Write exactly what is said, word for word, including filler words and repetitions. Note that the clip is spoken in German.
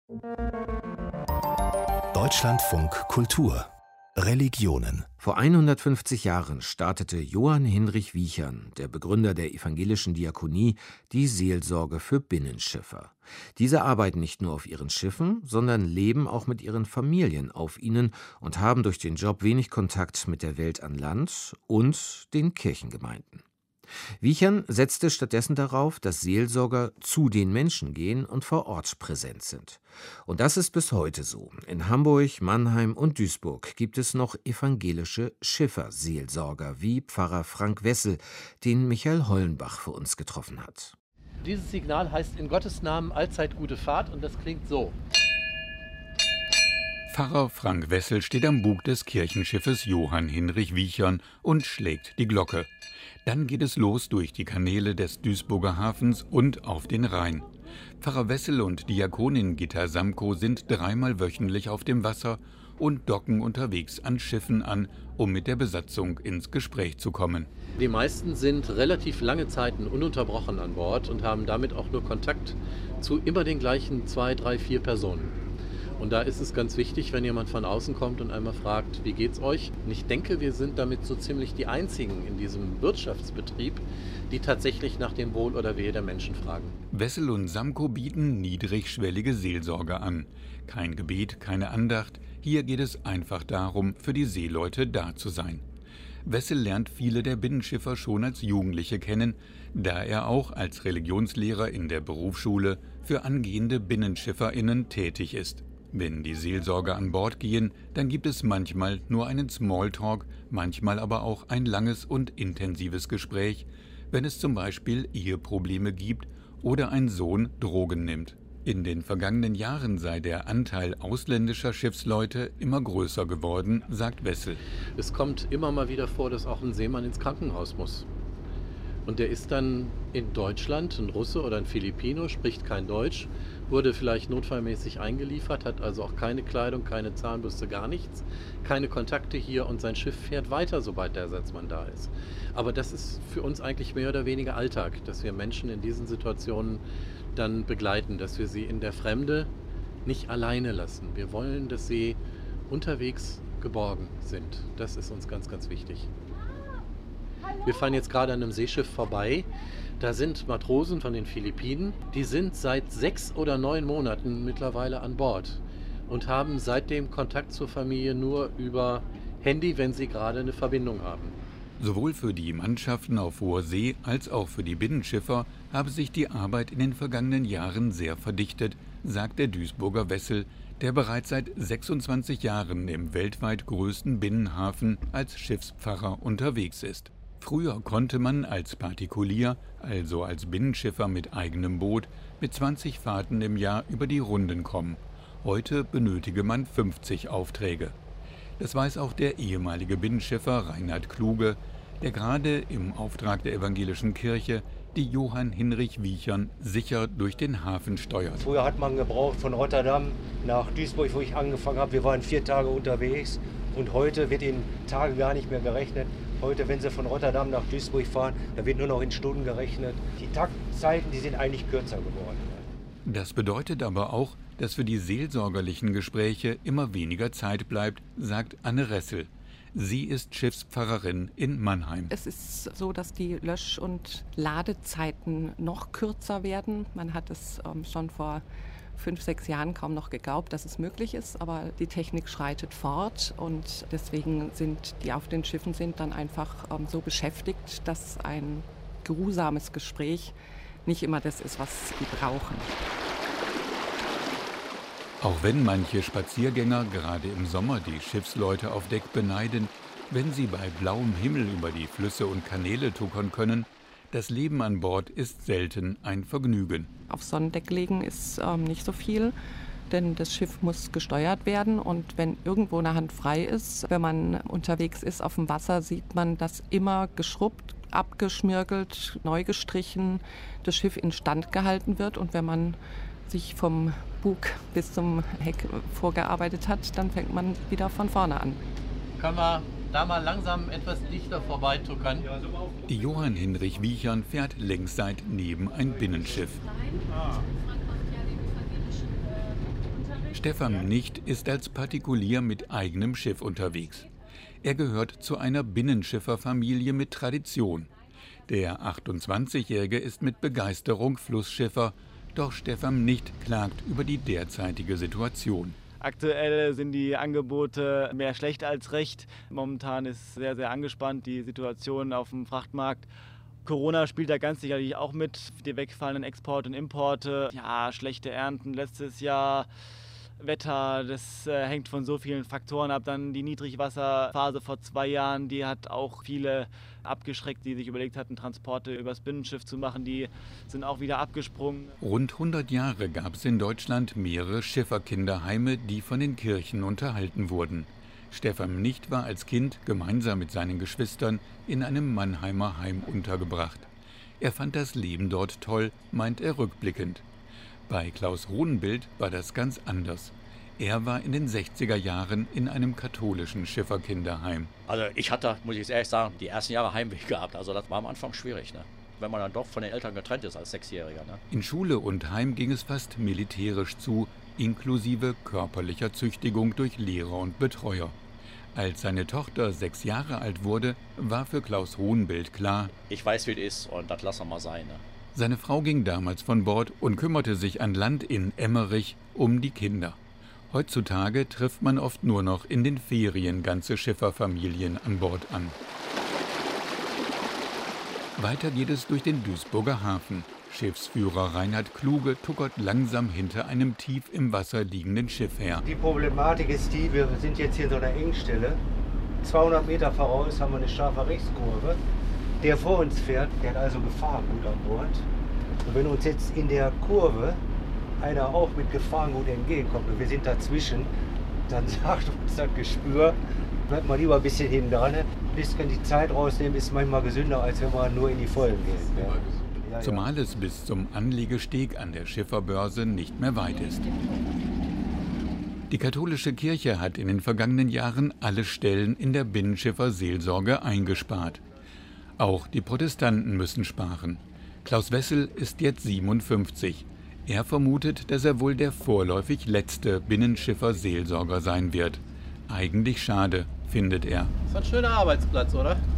Deutschlandfunk Kultur Religionen. Vor hundertfünfzig Jahren startete Johann Hinrich Wiechern, der Begründer der evangelischen Diakonie, die Seelsorge für Binnenschiffer. Diese arbeiten nicht nur auf ihren Schiffen, sondern leben auch mit ihren Familien auf ihnen und haben durch den Job wenig Kontakt mit der Welt an Land und den Kirchengemeinden. Wiechern setzte stattdessen darauf, dass Seelsorger zu den Menschen gehen und vor Ort präsent sind. Und das ist bis heute so. In Hamburg, Mannheim und Duisburg gibt es noch evangelische Schifferseelsorger wie Pfarrer Frank Wessel, den Michael Hollenbach für uns getroffen hat. Dieses Signal heißt in Gottes Namen allzeit gute Fahrt und das klingt so. Pfarrer Frank Wessel steht am Bug des Kirchenschiffes Johann Hinrich Wiechern und schlägt die Glocke. Dann geht es los durch die Kanäle des Duisburger Hafens und auf den Rhein. Pfarrer Wessel und Diakonin Gitta Samko sind dreimal wöchentlich auf dem Wasser und docken unterwegs an Schiffen an, um mit der Besatzung ins Gespräch zu kommen. Die meisten sind relativ lange Zeiten ununterbrochen an Bord und haben damit auch nur Kontakt zu immer den gleichen zwei, drei, vier Personen. Und da ist es ganz wichtig, wenn jemand von außen kommt und einmal fragt, wie geht's euch? Und ich denke, wir sind damit so ziemlich die Einzigen in diesem Wirtschaftsbetrieb, die tatsächlich nach dem Wohl oder Wehe der Menschen fragen. Wessel und Samko bieten niedrigschwellige Seelsorge an. Kein Gebet, keine Andacht. Hier geht es einfach darum, für die Seeleute da zu sein. Wessel lernt viele der Binnenschiffer schon als Jugendliche kennen, da er auch als Religionslehrer in der Berufsschule für angehende BinnenschifferInnen tätig ist. Wenn die Seelsorger an Bord gehen, dann gibt es manchmal nur einen Smalltalk, manchmal aber auch ein langes und intensives Gespräch, wenn es zum Beispiel Eheprobleme gibt oder ein Sohn Drogen nimmt. In den vergangenen Jahren sei der Anteil ausländischer Schiffsleute immer größer geworden, sagt Wessel. Es kommt immer mal wieder vor, dass auch ein Seemann ins Krankenhaus muss. Und der ist dann in Deutschland, ein Russe oder ein Filipino, spricht kein Deutsch, wurde vielleicht notfallmäßig eingeliefert, hat also auch keine Kleidung, keine Zahnbürste, gar nichts, keine Kontakte hier und sein Schiff fährt weiter, sobald der Ersatzmann da ist. Aber das ist für uns eigentlich mehr oder weniger Alltag, dass wir Menschen in diesen Situationen dann begleiten, dass wir sie in der Fremde nicht alleine lassen. Wir wollen, dass sie unterwegs geborgen sind. Das ist uns ganz, ganz wichtig. Wir fahren jetzt gerade an einem Seeschiff vorbei. Da sind Matrosen von den Philippinen. Die sind seit sechs oder neun Monaten mittlerweile an Bord und haben seitdem Kontakt zur Familie nur über Handy, wenn sie gerade eine Verbindung haben. Sowohl für die Mannschaften auf hoher See als auch für die Binnenschiffer habe sich die Arbeit in den vergangenen Jahren sehr verdichtet, sagt der Duisburger Wessel, der bereits seit sechsundzwanzig Jahren im weltweit größten Binnenhafen als Schiffspfarrer unterwegs ist. Früher konnte man als Partikulier, also als Binnenschiffer mit eigenem Boot, mit zwanzig Fahrten im Jahr über die Runden kommen. Heute benötige man fünfzig Aufträge. Das weiß auch der ehemalige Binnenschiffer Reinhard Kluge, der gerade im Auftrag der evangelischen Kirche die Johann Hinrich Wiechern sicher durch den Hafen steuert. Früher hat man gebraucht von Rotterdam nach Duisburg, wo ich angefangen habe. Wir waren vier Tage unterwegs und heute wird in Tagen gar nicht mehr gerechnet. Heute, wenn Sie von Rotterdam nach Duisburg fahren, da wird nur noch in Stunden gerechnet. Die Taktzeiten, die sind eigentlich kürzer geworden. Das bedeutet aber auch, dass für die seelsorgerlichen Gespräche immer weniger Zeit bleibt, sagt Anne Ressel. Sie ist Schiffspfarrerin in Mannheim. Es ist so, dass die Lösch- und Ladezeiten noch kürzer werden. Man hat es ähm, schon vor fünf, sechs Jahren kaum noch geglaubt, dass es möglich ist, aber die Technik schreitet fort und deswegen sind die auf den Schiffen sind dann einfach ähm, so beschäftigt, dass ein geruhsames Gespräch nicht immer das ist, was sie brauchen. Auch wenn manche Spaziergänger gerade im Sommer die Schiffsleute auf Deck beneiden, wenn sie bei blauem Himmel über die Flüsse und Kanäle tuckern können, das Leben an Bord ist selten ein Vergnügen. Auf Sonnendeck legen ist ähm, nicht so viel, denn das Schiff muss gesteuert werden und wenn irgendwo eine Hand frei ist, wenn man unterwegs ist auf dem Wasser, sieht man, dass immer geschrubbt, abgeschmirgelt, neu gestrichen, das Schiff instand gehalten wird und wenn man sich vom Bug bis zum Heck vorgearbeitet hat, dann fängt man wieder von vorne an. Können wir da mal langsam etwas dichter vorbeituckern? Die Johann Hinrich Wiechern fährt längsseit neben ein Binnenschiff. Stefan Nicht ist als Partikulier mit eigenem Schiff unterwegs. Er gehört zu einer Binnenschifferfamilie mit Tradition. Der achtundzwanzigjährige ist mit Begeisterung Flussschiffer, doch Stefan Nicht klagt über die derzeitige Situation. Aktuell sind die Angebote mehr schlecht als recht. Momentan ist sehr, sehr angespannt die Situation auf dem Frachtmarkt. Corona spielt da ganz sicherlich auch mit, die wegfallenden Exporte und Importe. Ja, schlechte Ernten letztes Jahr, Wetter, das äh, hängt von so vielen Faktoren ab. Dann die Niedrigwasserphase vor zwei Jahren, die hat auch viele abgeschreckt, die sich überlegt hatten, Transporte übers Binnenschiff zu machen. Die sind auch wieder abgesprungen. Rund hundert Jahre gab es in Deutschland mehrere Schifferkinderheime, die von den Kirchen unterhalten wurden. Stefan Nicht war als Kind gemeinsam mit seinen Geschwistern in einem Mannheimer Heim untergebracht. Er fand das Leben dort toll, meint er rückblickend. Bei Klaus Hohenbild war das ganz anders. Er war in den sechziger Jahren in einem katholischen Schifferkinderheim. Also ich hatte, muss ich ehrlich sagen, die ersten Jahre Heimweh gehabt. Also das war am Anfang schwierig, ne? Wenn man dann doch von den Eltern getrennt ist als Sechsjähriger. Ne? In Schule und Heim ging es fast militärisch zu, inklusive körperlicher Züchtigung durch Lehrer und Betreuer. Als seine Tochter sechs Jahre alt wurde, war für Klaus Hohenbild klar: Ich weiß, wie es ist und das lassen wir mal sein. Ne? Seine Frau ging damals von Bord und kümmerte sich an Land in Emmerich um die Kinder. Heutzutage trifft man oft nur noch in den Ferien ganze Schifferfamilien an Bord an. Weiter geht es durch den Duisburger Hafen. Schiffsführer Reinhard Kluge tuckert langsam hinter einem tief im Wasser liegenden Schiff her. Die Problematik ist die, wir sind jetzt hier in so einer Engstelle. zweihundert Meter voraus haben wir eine scharfe Rechtskurve. Der vor uns fährt, der hat also Gefahrengut an Bord. Und wenn uns jetzt in der Kurve einer auch mit Gefahrengut entgegenkommt und wir sind dazwischen, dann sagt uns das Gespür, bleibt mal lieber ein bisschen hinten dran. Ein bisschen die Zeit rausnehmen ist manchmal gesünder, als wenn man nur in die Vollen geht. Ja. Ja, Zumal es bis zum Anlegesteg an der Schifferbörse nicht mehr weit ist. Die katholische Kirche hat in den vergangenen Jahren alle Stellen in der Binnenschifferseelsorge eingespart. Auch die Protestanten müssen sparen. Klaus Wessel ist jetzt siebenundfünfzig. Er vermutet, dass er wohl der vorläufig letzte Binnenschifferseelsorger sein wird. Eigentlich schade, findet er. Das ist ein schöner Arbeitsplatz, oder?